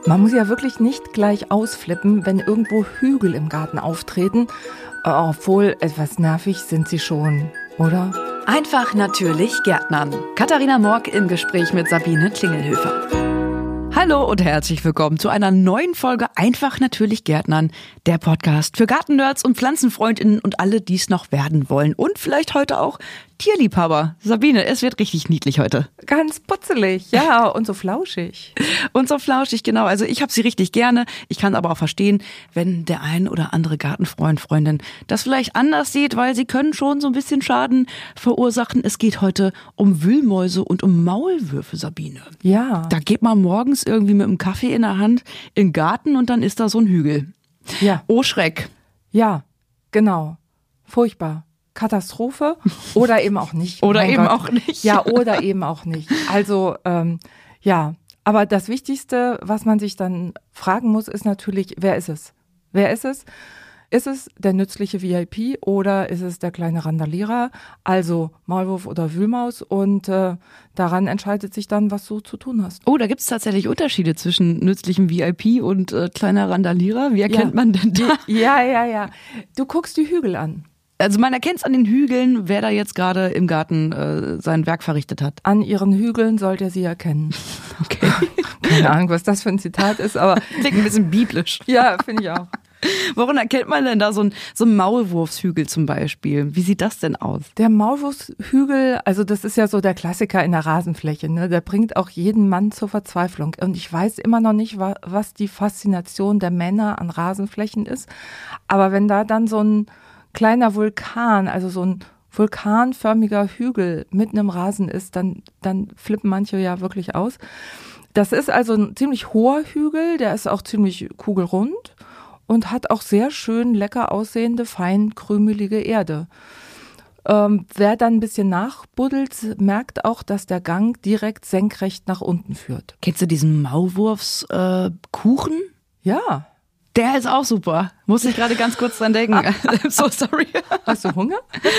Man muss ja wirklich nicht gleich ausflippen, wenn irgendwo Hügel im Garten auftreten. Obwohl, etwas nervig sind sie schon, oder? Einfach natürlich Gärtnern. Katharina Morck im Gespräch mit Sabine Klingelhöfer. Hallo und herzlich willkommen zu einer neuen Folge Einfach natürlich Gärtnern, der Podcast für Gartennerds und Pflanzenfreundinnen und alle, die es noch werden wollen. Und vielleicht heute auch Tierliebhaber. Sabine, es wird richtig niedlich heute. Ganz putzelig, ja, und so flauschig. Und so flauschig, genau. Also ich habe sie richtig gerne. Ich kann aber auch verstehen, wenn der ein oder andere Gartenfreund, Freundin das vielleicht anders sieht, weil sie können schon so ein bisschen Schaden verursachen. Es geht heute um Wühlmäuse und um Maulwürfe, Sabine. Ja. Da geht man morgens irgendwie mit einem Kaffee in der Hand in den Garten und dann ist da so ein Hügel. Ja. Oh Schreck. Ja, genau. Furchtbar. Katastrophe oder eben auch nicht. Oder mein eben Gott. auch nicht. Ja, oder eben auch nicht. Also, ja. Aber das Wichtigste, was man sich dann fragen muss, ist natürlich, wer ist es? Wer ist es? Ist es der nützliche VIP oder ist es der kleine Randalierer, also Maulwurf oder Wühlmaus? Und daran entscheidet sich dann, was du zu tun hast. Oh, da gibt's tatsächlich Unterschiede zwischen nützlichem VIP und kleiner Randalierer. Wie erkennt man denn da? Ja. Du guckst die Hügel an. Also man erkennt es an den Hügeln, wer da jetzt gerade im Garten sein Werk verrichtet hat. An ihren Hügeln sollt ihr sie erkennen. Okay. Keine Ahnung, was das für ein Zitat ist, aber Klingt ein bisschen biblisch. ja, finde ich auch. Woran erkennt man denn da so ein Maulwurfshügel zum Beispiel? Wie sieht das denn aus? Der Maulwurfshügel, also das ist ja so der Klassiker in der Rasenfläche, ne? Der bringt auch jeden Mann zur Verzweiflung. Und ich weiß immer noch nicht, was die Faszination der Männer an Rasenflächen ist. Aber wenn da dann so ein kleiner Vulkan, also so ein vulkanförmiger Hügel mitten im Rasen ist, dann flippen manche ja wirklich aus. Das ist also ein ziemlich hoher Hügel, der ist auch ziemlich kugelrund und hat auch sehr schön lecker aussehende, fein krümelige Erde. Wer dann ein bisschen nachbuddelt, merkt auch, dass der Gang direkt senkrecht nach unten führt. Kennst du diesen Maulwurfskuchen? Ja. Der ist auch super. Muss ich gerade ganz kurz dran denken. I'm so sorry. Hast du Hunger?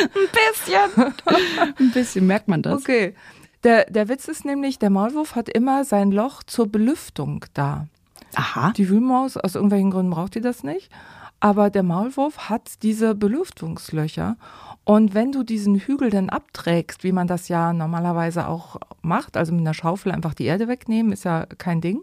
Ein bisschen merkt man das. Okay. Der Witz ist nämlich, der Maulwurf hat immer sein Loch zur Belüftung da. Aha. Die Wühlmaus, aus irgendwelchen Gründen braucht die das nicht. Aber der Maulwurf hat diese Belüftungslöcher. Und wenn du diesen Hügel dann abträgst, wie man das ja normalerweise auch macht, also mit einer Schaufel einfach die Erde wegnehmen, ist ja kein Ding,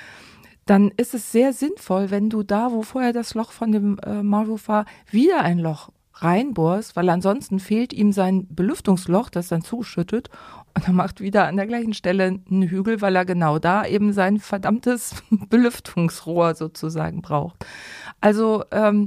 dann ist es sehr sinnvoll, wenn du da, wo vorher das Loch von dem Maulwurf war, wieder ein Loch reinbohrst, weil ansonsten fehlt ihm sein Belüftungsloch, das dann zuschüttet und er macht wieder an der gleichen Stelle einen Hügel, weil er genau da eben sein verdammtes Belüftungsrohr sozusagen braucht. Also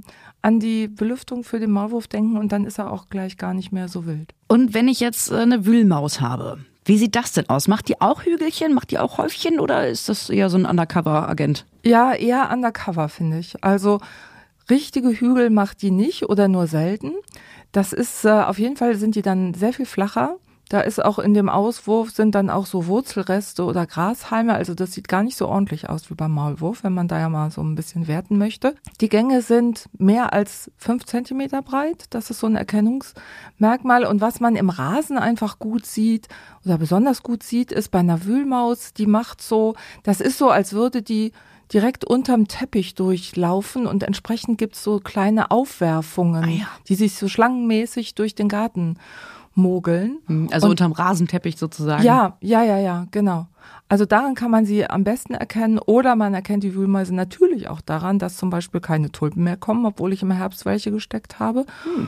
an die Belüftung für den Maulwurf denken und dann ist er auch gleich gar nicht mehr so wild. Und wenn ich jetzt eine Wühlmaus habe, wie sieht das denn aus? Macht die auch Hügelchen? Macht die auch Häufchen? Oder ist das eher so ein Undercover-Agent? Ja, eher Undercover, finde ich. Also richtige Hügel macht die nicht oder nur selten. Das ist, auf jeden Fall sind die dann sehr viel flacher. Da ist auch in dem Auswurf sind dann auch so Wurzelreste oder Grashalme. Also das sieht gar nicht so ordentlich aus wie beim Maulwurf, wenn man da ja mal so ein bisschen werten möchte. Die Gänge sind mehr als 5 Zentimeter breit. Das ist so ein Erkennungsmerkmal. Und was man im Rasen einfach gut sieht oder besonders gut sieht, ist bei einer Wühlmaus, die macht so, das ist so, als würde die direkt unterm Teppich durchlaufen und entsprechend gibt's so kleine Aufwerfungen, die sich so schlangenmäßig durch den Garten mogeln. Also und unterm Rasenteppicht sozusagen. Ja, genau. Also daran kann man sie am besten erkennen oder man erkennt die Wühlmäuse natürlich auch daran, dass zum Beispiel keine Tulpen mehr kommen, obwohl ich im Herbst welche gesteckt habe.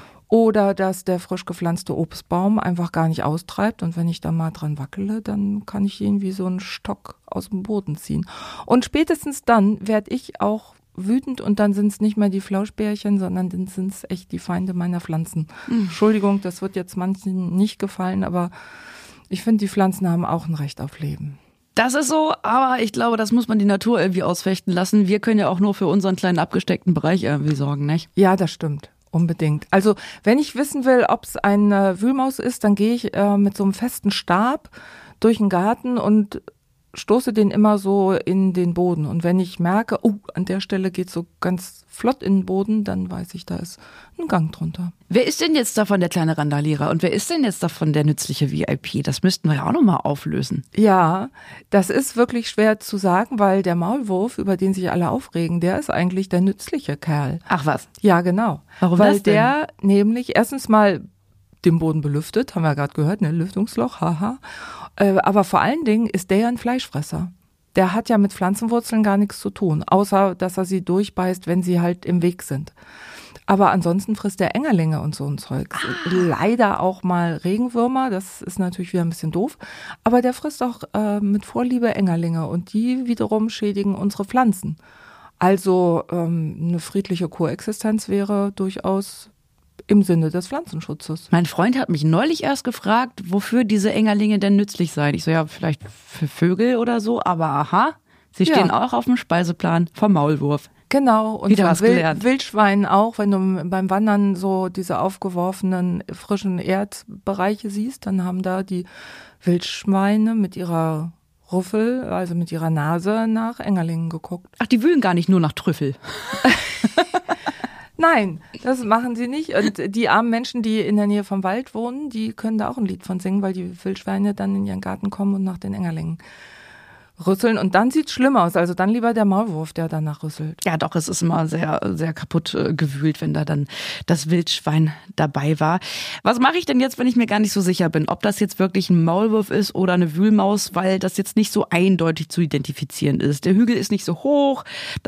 Oder dass der frisch gepflanzte Obstbaum einfach gar nicht austreibt und wenn ich da mal dran wackele, dann kann ich ihn wie so einen Stock aus dem Boden ziehen. Und spätestens dann werde ich auch wütend und dann sind es nicht mehr die Flauschbärchen, sondern dann sind es echt die Feinde meiner Pflanzen. Entschuldigung, das wird jetzt manchen nicht gefallen, aber ich finde, die Pflanzen haben auch ein Recht auf Leben. Das ist so, aber ich glaube, das muss man die Natur irgendwie ausfechten lassen. Wir können ja auch nur für unseren kleinen abgesteckten Bereich irgendwie sorgen, nicht? Ja, das stimmt. Unbedingt. Also wenn ich wissen will, ob es eine Wühlmaus ist, dann gehe ich mit so einem festen Stab durch den Garten und stoße den immer so in den Boden. Und wenn ich merke, an der Stelle geht so ganz flott in den Boden, dann weiß ich, da ist ein Gang drunter. Wer ist denn jetzt davon der kleine Randalierer und wer ist denn jetzt davon der nützliche VIP? Das müssten wir ja auch nochmal auflösen. Ja, das ist wirklich schwer zu sagen, weil der Maulwurf, über den sich alle aufregen, der ist eigentlich der nützliche Kerl. Ach was? Ja, genau. Warum weil das denn? Der nämlich erstens mal den Boden belüftet, haben wir ja gerade gehört, ne, Lüftungsloch, haha. Aber vor allen Dingen ist der ja ein Fleischfresser. Der hat ja mit Pflanzenwurzeln gar nichts zu tun, außer dass er sie durchbeißt, wenn sie halt im Weg sind. Aber ansonsten frisst der Engerlinge und so ein Zeug. Leider auch mal Regenwürmer, das ist natürlich wieder ein bisschen doof. Aber der frisst auch mit Vorliebe Engerlinge und die wiederum schädigen unsere Pflanzen. Also eine friedliche Koexistenz wäre durchaus im Sinne des Pflanzenschutzes. Mein Freund hat mich neulich erst gefragt, wofür diese Engerlinge denn nützlich seien. Ich so, ja, vielleicht für Vögel oder so, aber aha, sie stehen auch auf dem Speiseplan vom Maulwurf. Genau, und wieder was gelernt. Wildschweinen auch, wenn du beim Wandern so diese aufgeworfenen frischen Erdbereiche siehst, dann haben da die Wildschweine mit ihrer Rüffel, also mit ihrer Nase nach Engerlingen geguckt. Ach, die wühlen gar nicht nur nach Trüffel. Nein, das machen sie nicht. Und die armen Menschen, die in der Nähe vom Wald wohnen, die können da auch ein Lied von singen, weil die Wildschweine dann in ihren Garten kommen und nach den Engerlingen rüsseln. Und dann sieht's schlimm aus. Also dann lieber der Maulwurf, der danach rüsselt. Ja, doch, es ist immer sehr, sehr kaputt gewühlt, wenn da dann das Wildschwein dabei war. Was mache ich denn jetzt, wenn ich mir gar nicht so sicher bin, ob das jetzt wirklich ein Maulwurf ist oder eine Wühlmaus, weil das jetzt nicht so eindeutig zu identifizieren ist. Der Hügel ist nicht so hoch,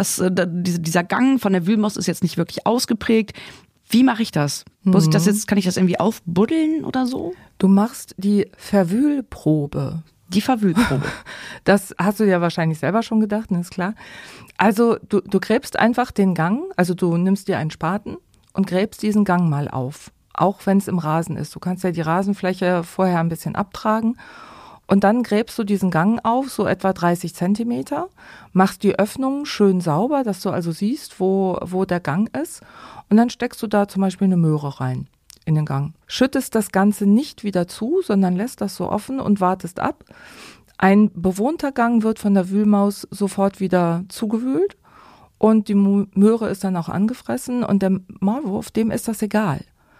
dieser Gang von der Wühlmaus ist jetzt nicht wirklich ausgeprägt. Wie mache ich das? Muss ich das jetzt, kann ich das irgendwie aufbuddeln oder so? Du machst die Verwühlprobe. Die Verwühlprobe. Das hast du ja wahrscheinlich selber schon gedacht, ist klar. Also du gräbst einfach den Gang, also du nimmst dir einen Spaten und gräbst diesen Gang mal auf, auch wenn es im Rasen ist. Du kannst ja die Rasenfläche vorher ein bisschen abtragen und dann gräbst du diesen Gang auf, so etwa 30 Zentimeter, machst die Öffnung schön sauber, dass du also siehst, wo der Gang ist und dann steckst du da zum Beispiel eine Möhre rein in den Gang. Schüttest das Ganze nicht wieder zu, sondern lässt das so offen und wartest ab. Ein bewohnter Gang wird von der Wühlmaus sofort wieder zugewühlt und die Möhre ist dann auch angefressen und der Maulwurf, dem ist das egal.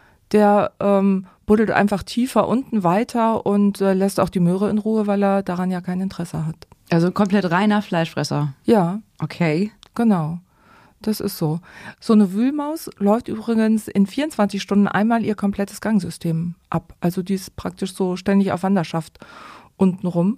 Der buddelt einfach tiefer unten weiter und lässt auch die Möhre in Ruhe, weil er daran ja kein Interesse hat. Also komplett reiner Fleischfresser. Ja. Okay. Genau. Das ist so. So eine Wühlmaus läuft übrigens in 24 Stunden einmal ihr komplettes Gangsystem ab. Also die ist praktisch so ständig auf Wanderschaft untenrum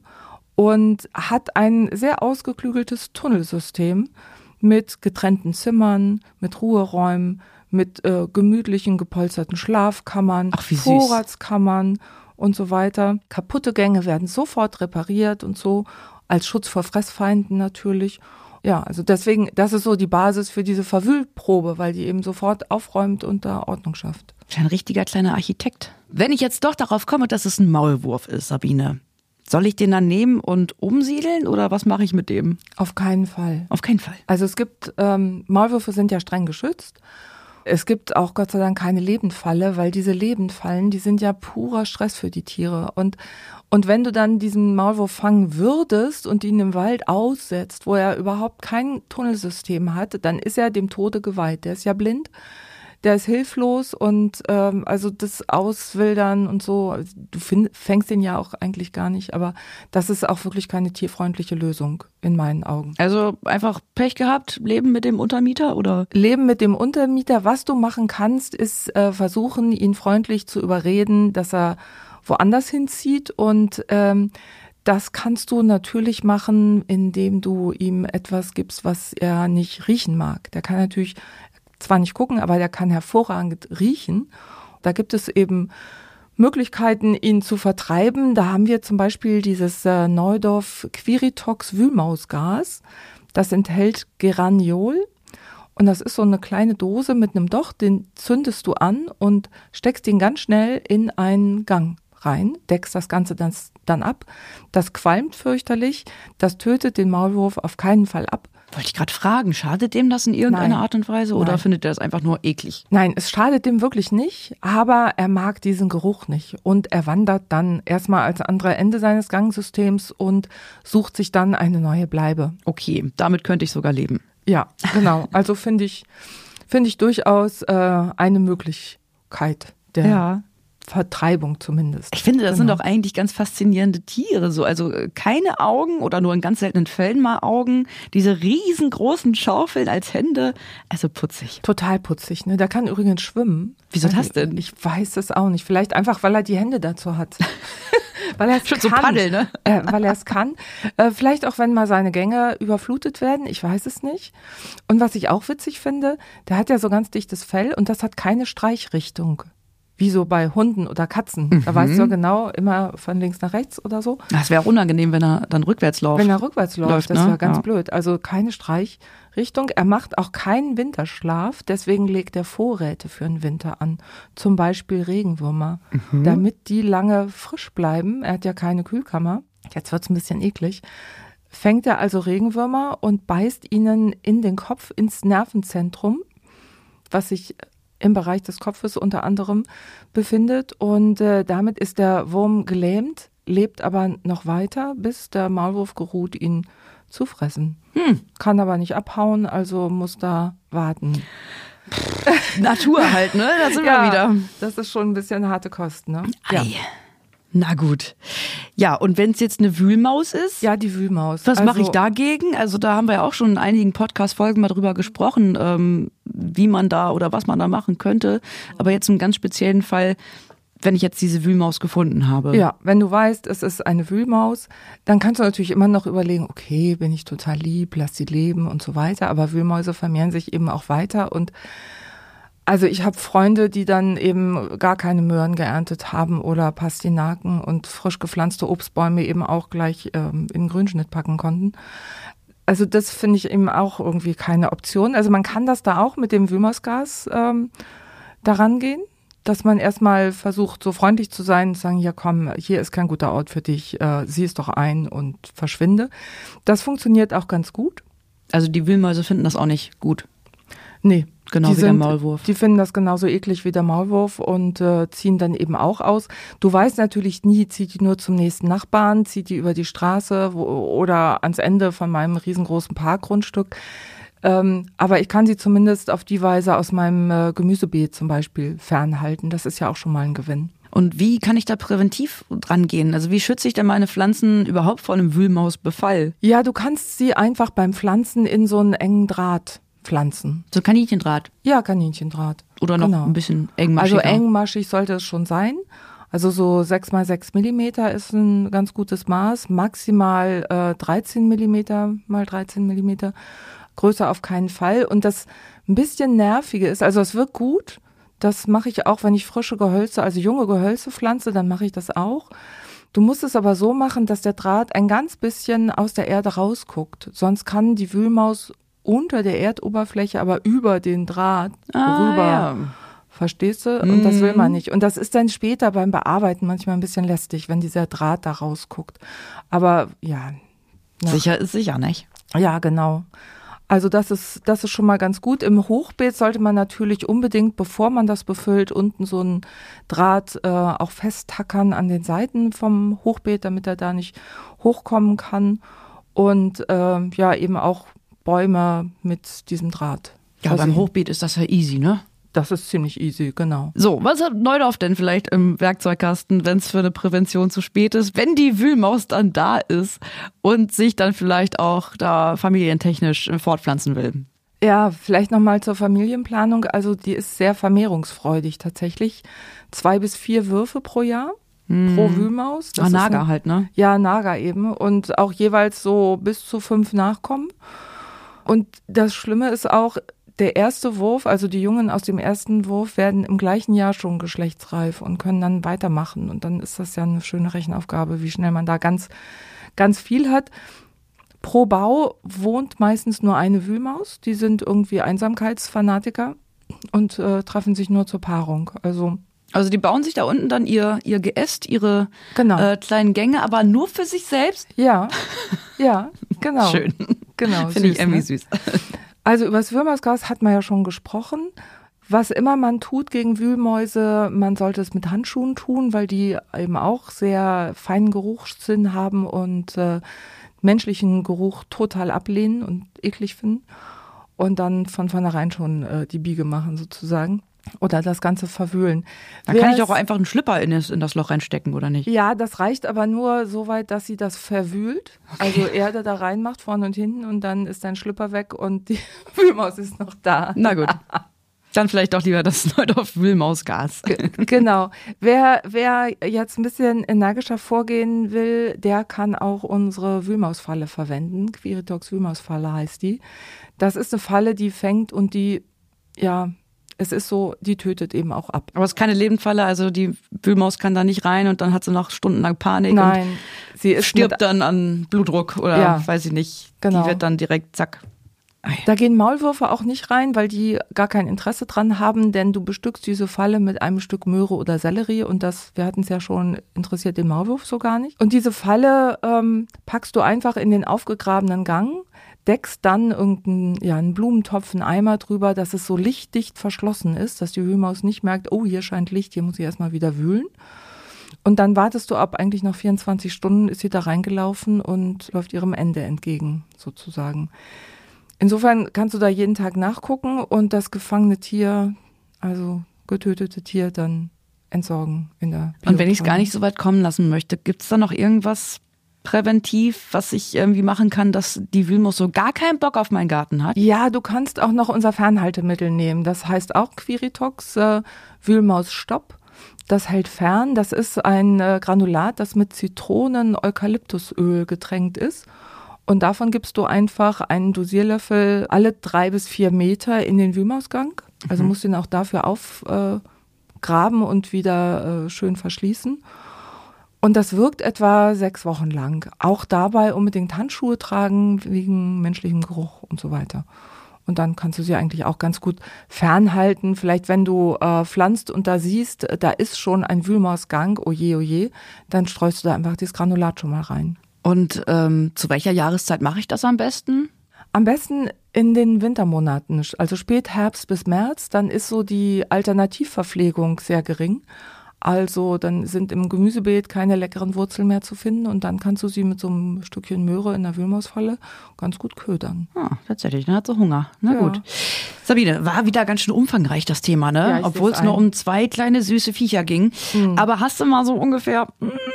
und hat ein sehr ausgeklügeltes Tunnelsystem mit getrennten Zimmern, mit Ruheräumen, mit gemütlichen gepolsterten Schlafkammern, Vorratskammern und so weiter. Kaputte Gänge werden sofort repariert und so, als Schutz vor Fressfeinden natürlich. Ja, also deswegen, das ist so die Basis für diese Verwühlprobe, weil die eben sofort aufräumt und da Ordnung schafft. Ein richtiger kleiner Architekt. Wenn ich jetzt doch darauf komme, dass es ein Maulwurf ist, Sabine, soll ich den dann nehmen und umsiedeln oder was mache ich mit dem? Auf keinen Fall. Auf keinen Fall. Also es gibt, Maulwürfe sind ja streng geschützt. Es gibt auch Gott sei Dank keine Lebendfalle, weil diese Lebendfallen, die sind ja purer Stress für die Tiere. Und wenn du dann diesen Maulwurf fangen würdest und ihn im Wald aussetzt, wo er überhaupt kein Tunnelsystem hat, dann ist er dem Tode geweiht. Der ist ja blind, der ist hilflos und also das Auswildern und so, du fängst den ja auch eigentlich gar nicht, aber das ist auch wirklich keine tierfreundliche Lösung in meinen Augen. Also einfach Pech gehabt, leben mit dem Untermieter oder? Leben mit dem Untermieter. Was du machen kannst, ist versuchen, ihn freundlich zu überreden, dass er woanders hinzieht und das kannst du natürlich machen, indem du ihm etwas gibst, was er nicht riechen mag. Der kann natürlich zwar nicht gucken, aber der kann hervorragend riechen. Da gibt es eben Möglichkeiten, ihn zu vertreiben. Da haben wir zum Beispiel dieses Neudorf Quiritox Wühlmausgas. Das enthält Geraniol. Und das ist so eine kleine Dose mit einem Docht, den zündest du an und steckst ihn ganz schnell in einen Gang rein, deckst das Ganze dann ab. Das qualmt fürchterlich, das tötet den Maulwurf auf keinen Fall ab. Wollte ich gerade fragen, schadet dem das in irgendeiner Art und Weise oder findet er das einfach nur eklig? Nein, es schadet dem wirklich nicht, aber er mag diesen Geruch nicht und er wandert dann erstmal als andere Ende seines Gangsystems und sucht sich dann eine neue Bleibe. Okay, damit könnte ich sogar leben. Ja, genau. Also finde ich durchaus eine Möglichkeit der Vertreibung zumindest. Ich finde, das sind doch eigentlich ganz faszinierende Tiere. So. Also keine Augen oder nur in ganz seltenen Fällen mal Augen. Diese riesengroßen Schaufeln als Hände. Also putzig. Total putzig. Ne? Der kann übrigens schwimmen. Wieso das denn? Ich weiß es auch nicht. Vielleicht einfach, weil er die Hände dazu hat. Weil er es kann. So Paddel, ne? Weil er es kann. Vielleicht auch, wenn mal seine Gänge überflutet werden. Ich weiß es nicht. Und was ich auch witzig finde, der hat ja so ganz dichtes Fell und das hat keine Streichrichtung. Wie so bei Hunden oder Katzen. Da weißt du ja genau, immer von links nach rechts oder so. Das wäre unangenehm, wenn er dann rückwärts läuft. Wenn er rückwärts läuft, das wäre ganz blöd. Also keine Streichrichtung. Er macht auch keinen Winterschlaf, deswegen legt er Vorräte für den Winter an. Zum Beispiel Regenwürmer, damit die lange frisch bleiben. Er hat ja keine Kühlkammer. Jetzt wird's ein bisschen eklig. Fängt er also Regenwürmer und beißt ihnen in den Kopf, ins Nervenzentrum, was sich im Bereich des Kopfes unter anderem befindet und damit ist der Wurm gelähmt, lebt aber noch weiter, bis der Maulwurf geruht, ihn zu fressen. Kann aber nicht abhauen, also muss da warten. Natur halt, ne? Da sind wir wieder. Das ist schon ein bisschen harte Kost, ne? Ja. Na gut. Ja, und wenn es jetzt eine Wühlmaus ist? Ja, die Wühlmaus. Was mache ich dagegen? Also da haben wir ja auch schon in einigen Podcast-Folgen mal drüber gesprochen, wie man da oder was man da machen könnte. Aber jetzt im ganz speziellen Fall, wenn ich jetzt diese Wühlmaus gefunden habe. Ja, wenn du weißt, es ist eine Wühlmaus, dann kannst du natürlich immer noch überlegen, okay, bin ich total lieb, lass sie leben und so weiter. Aber Wühlmäuse vermehren sich eben auch weiter und also ich habe Freunde, die dann eben gar keine Möhren geerntet haben oder Pastinaken und frisch gepflanzte Obstbäume eben auch gleich in den Grünschnitt packen konnten. Also das finde ich eben auch irgendwie keine Option. Also man kann das da auch mit dem Wühlmausgas daran gehen, dass man erstmal versucht, so freundlich zu sein und zu sagen, ja komm, hier ist kein guter Ort für dich, sieh es doch ein und verschwinde. Das funktioniert auch ganz gut. Also die Wühlmäuse finden das auch nicht gut? Nee. Genau wie der Maulwurf. Die finden das genauso eklig wie der Maulwurf und ziehen dann eben auch aus. Du weißt natürlich nie, zieht die nur zum nächsten Nachbarn, zieht die über die Straße oder ans Ende von meinem riesengroßen Parkgrundstück. Aber ich kann sie zumindest auf die Weise aus meinem Gemüsebeet zum Beispiel fernhalten. Das ist ja auch schon mal ein Gewinn. Und wie kann ich da präventiv dran gehen? Also wie schütze ich denn meine Pflanzen überhaupt vor einem Wühlmausbefall? Ja, du kannst sie einfach beim Pflanzen in so einen engen Draht pflanzen. So Kaninchendraht? Ja, Kaninchendraht. Oder noch ein bisschen engmaschiger? Also engmaschig sollte es schon sein. Also so 6x6 Millimeter ist ein ganz gutes Maß. Maximal 13 Millimeter mal 13 Millimeter. Größer auf keinen Fall. Und das ein bisschen Nervige ist, also es wirkt gut. Das mache ich auch, wenn ich frische Gehölze, also junge Gehölze pflanze, dann mache ich das auch. Du musst es aber so machen, dass der Draht ein ganz bisschen aus der Erde rausguckt. Sonst kann die Wühlmaus unter der Erdoberfläche, aber über den Draht rüber. Ja. Verstehst du? Und das will man nicht. Und das ist dann später beim Bearbeiten manchmal ein bisschen lästig, wenn dieser Draht da rausguckt. Aber ja. Sicher ist sicher, nicht? Ja, genau. Also das ist schon mal ganz gut. Im Hochbeet sollte man natürlich unbedingt, bevor man das befüllt, unten so einen Draht auch festtackern an den Seiten vom Hochbeet, damit er da nicht hochkommen kann. Und ja, eben auch Bäume mit diesem Draht. Ja, beim Hochbeet ist das ja easy, ne? Das ist ziemlich easy, genau. So, was hat Neudorf denn vielleicht im Werkzeugkasten, wenn es für eine Prävention zu spät ist, wenn die Wühlmaus dann da ist und sich dann vielleicht auch da familientechnisch fortpflanzen will? Ja, vielleicht nochmal zur Familienplanung. Also die ist sehr vermehrungsfreudig tatsächlich. 2 bis 4 Würfe pro Jahr. Pro Wühlmaus. Das Nager halt, ne? Ja, Nager eben. Und auch jeweils so bis zu 5 Nachkommen. Und das Schlimme ist auch, der erste Wurf, also die Jungen aus dem ersten Wurf, werden im gleichen Jahr schon geschlechtsreif und können dann weitermachen. Und dann ist das ja eine schöne Rechenaufgabe, wie schnell man da ganz, ganz viel hat. Pro Bau wohnt meistens nur eine Wühlmaus. Die sind irgendwie Einsamkeitsfanatiker und treffen sich nur zur Paarung. Also die bauen sich da unten dann ihr Geäst, ihre kleinen Gänge, aber nur für sich selbst? Ja, ja, genau. Schön. Genau. Finde ich irgendwie süß. Also über das Würmersgas hat man ja schon gesprochen. Was immer man tut gegen Wühlmäuse, man sollte es mit Handschuhen tun, weil die eben auch sehr feinen Geruchssinn haben und menschlichen Geruch total ablehnen und eklig finden. Und dann von vornherein schon die Biege machen sozusagen. Oder das Ganze verwühlen. Dann kann ich auch einfach einen Schlüpper in das Loch reinstecken, oder nicht? Ja, das reicht aber nur so weit, dass sie das verwühlt. Okay. Also Erde da reinmacht, vorne und hinten, und dann ist dein Schlüpper weg und die Wühlmaus ist noch da. Na gut. Dann vielleicht doch lieber das Neudorf-Wühlmausgas. Genau. Wer jetzt ein bisschen energischer vorgehen will, der kann auch unsere Wühlmausfalle verwenden. Quiritox Wühlmausfalle heißt die. Das ist eine Falle, die fängt und die, ja, es ist so, die tötet eben auch ab. Aber es ist keine Lebendfalle, also die Wühlmaus kann da nicht rein und dann hat sie noch stundenlang Panik. Nein, und sie ist stirbt dann an Blutdruck oder weiß ich nicht. Genau. Die wird dann direkt zack. Da gehen Maulwürfe auch nicht rein, weil die gar kein Interesse dran haben, denn du bestückst diese Falle mit einem Stück Möhre oder Sellerie und wir hatten es ja schon, interessiert den Maulwurf so gar nicht. Und diese Falle packst du einfach in den aufgegrabenen Gang, deckst dann einen Blumentopf, einen Eimer drüber, dass es so lichtdicht verschlossen ist, dass die Wühlmaus nicht merkt, oh, hier scheint Licht, hier muss ich erstmal wieder wühlen. Und dann wartest du ab, eigentlich nach 24 Stunden ist sie da reingelaufen und läuft ihrem Ende entgegen, sozusagen. Insofern kannst du da jeden Tag nachgucken und das gefangene Tier, also getötete Tier, dann entsorgen in der Biotonne. Und wenn ich es gar nicht so weit kommen lassen möchte, gibt es da noch irgendwas präventiv, was ich irgendwie machen kann, dass die Wühlmaus so gar keinen Bock auf meinen Garten hat? Ja, du kannst auch noch unser Fernhaltemittel nehmen. Das heißt auch Quiritox Wühlmausstopp. Das hält fern. Das ist ein Granulat, das mit Zitronen-Eukalyptusöl getränkt ist. Und davon gibst du einfach einen Dosierlöffel alle 3 bis 4 Meter in den Wühlmausgang. Also musst du ihn auch dafür aufgraben und wieder schön verschließen. Und das wirkt etwa 6 Wochen lang. Auch dabei unbedingt Handschuhe tragen wegen menschlichem Geruch und so weiter. Und dann kannst du sie eigentlich auch ganz gut fernhalten. Vielleicht, wenn du pflanzt und da siehst, da ist schon ein Wühlmausgang, oje, dann streust du da einfach dieses Granulat schon mal rein. Und zu welcher Jahreszeit mache ich das am besten? Am besten in den Wintermonaten, also Spätherbst bis März, dann ist so die Alternativverpflegung sehr gering. Also dann sind im Gemüsebeet keine leckeren Wurzeln mehr zu finden und dann kannst du sie mit so einem Stückchen Möhre in der Wühlmausfalle ganz gut ködern. Ah, tatsächlich, dann hat sie Hunger. Na gut. Sabine, war wieder ganz schön umfangreich das Thema, ne? Ja, obwohl es nur um 2 kleine süße Viecher ging. Aber hast du mal so ungefähr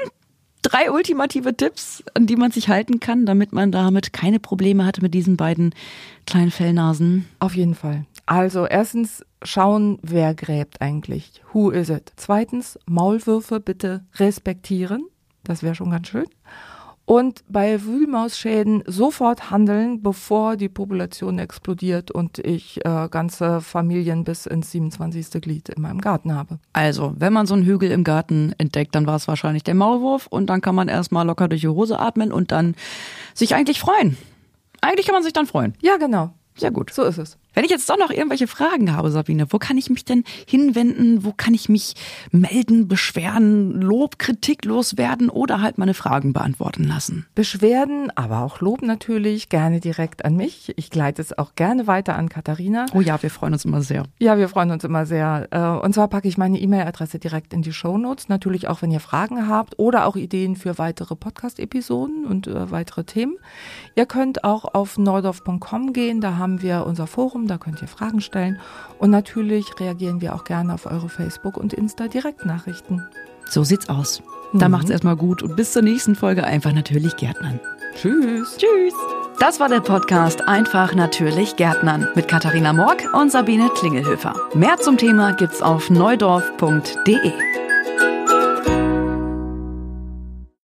3 ultimative Tipps, an die man sich halten kann, damit man damit keine Probleme hatte mit diesen beiden kleinen Fellnasen? Auf jeden Fall. Also erstens schauen, wer gräbt eigentlich. Who is it? Zweitens, Maulwürfe bitte respektieren. Das wäre schon ganz schön. Und bei Wühlmausschäden sofort handeln, bevor die Population explodiert und ich ganze Familien bis ins 27. Glied in meinem Garten habe. Also, wenn man so einen Hügel im Garten entdeckt, dann war es wahrscheinlich der Maulwurf und dann kann man erstmal locker durch die Hose atmen und dann sich eigentlich freuen. Eigentlich kann man sich dann freuen. Ja, genau. Sehr gut. So ist es. Wenn ich jetzt doch noch irgendwelche Fragen habe, Sabine, wo kann ich mich denn hinwenden? Wo kann ich mich melden, beschweren, Lob, Kritik loswerden oder halt meine Fragen beantworten lassen? Beschwerden, aber auch Lob natürlich, gerne direkt an mich. Ich leite es auch gerne weiter an Katharina. Oh ja, wir freuen uns immer sehr. Ja, wir freuen uns immer sehr. Und zwar packe ich meine E-Mail-Adresse direkt in die Shownotes. Natürlich auch, wenn ihr Fragen habt oder auch Ideen für weitere Podcast-Episoden und weitere Themen. Ihr könnt auch auf neudorf.com gehen, da haben wir unser Forum, da könnt ihr Fragen stellen. Und natürlich reagieren wir auch gerne auf eure Facebook- und Insta-Direktnachrichten. So sieht's aus. Dann macht's erstmal gut und bis zur nächsten Folge einfach natürlich Gärtnern. Tschüss. Tschüss. Das war der Podcast Einfach natürlich Gärtnern mit Katharina Morck und Sabine Klingelhöfer. Mehr zum Thema gibt's auf neudorf.de.